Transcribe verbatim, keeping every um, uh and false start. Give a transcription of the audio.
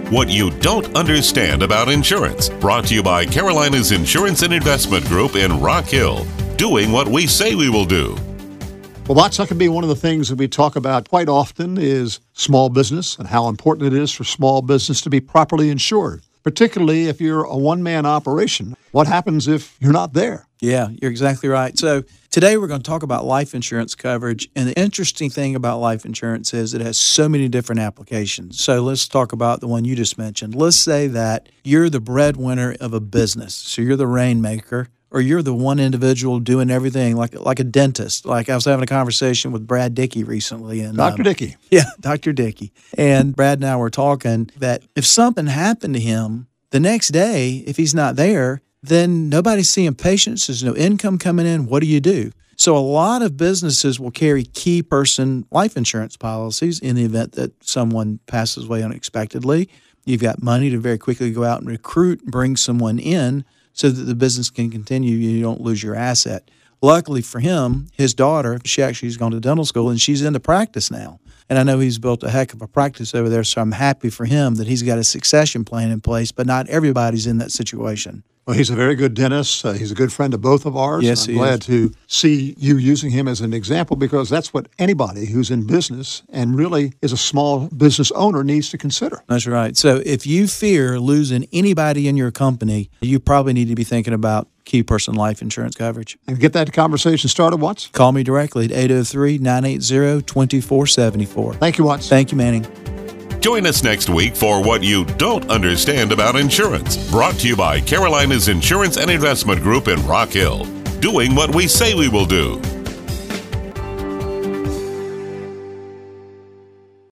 What You Don't Understand About Insurance. Brought to you by Carolina's Insurance and Investment Group in Rock Hill. Doing what we say we will do. Well, Watts, that can be one of the things that we talk about quite often is small business and how important it is for small business to be properly insured, particularly if you're a one-man operation. What happens if you're not there? Yeah, you're exactly right. So today we're going to talk about life insurance coverage. And the interesting thing about life insurance is it has so many different applications. So let's talk about the one you just mentioned. Let's say that you're the breadwinner of a business. So you're the rainmaker. Or you're the one individual doing everything, like like a dentist. Like I was having a conversation with Brad Dickey recently. And, Doctor um, Dickey. Yeah, Doctor Dickey. And Brad and I were talking that if something happened to him the next day, if he's not there, then nobody's seeing patients. There's no income coming in. What do you do? So a lot of businesses will carry key person life insurance policies in the event that someone passes away unexpectedly. You've got money to very quickly go out and recruit and bring someone in so that the business can continue, you don't lose your asset. Luckily for him, his daughter, she actually has gone to dental school, and she's into practice now. And I know he's built a heck of a practice over there, so I'm happy for him that he's got a succession plan in place, but not everybody's in that situation. Well, he's a very good dentist. Uh, he's a good friend of both of ours. Yes, I'm he glad is. to see you using him as an example because that's what anybody who's in business and really is a small business owner needs to consider. That's right. So if you fear losing anybody in your company, you probably need to be thinking about key person life insurance coverage. And get that conversation started, Watts. Call me directly at eight oh three, nine eight zero, two four seven four. Thank you, Watts. Thank you, Manning. Join us next week for What You Don't Understand About Insurance. Brought to you by Carolina's Insurance and Investment Group in Rock Hill. Doing what we say we will do.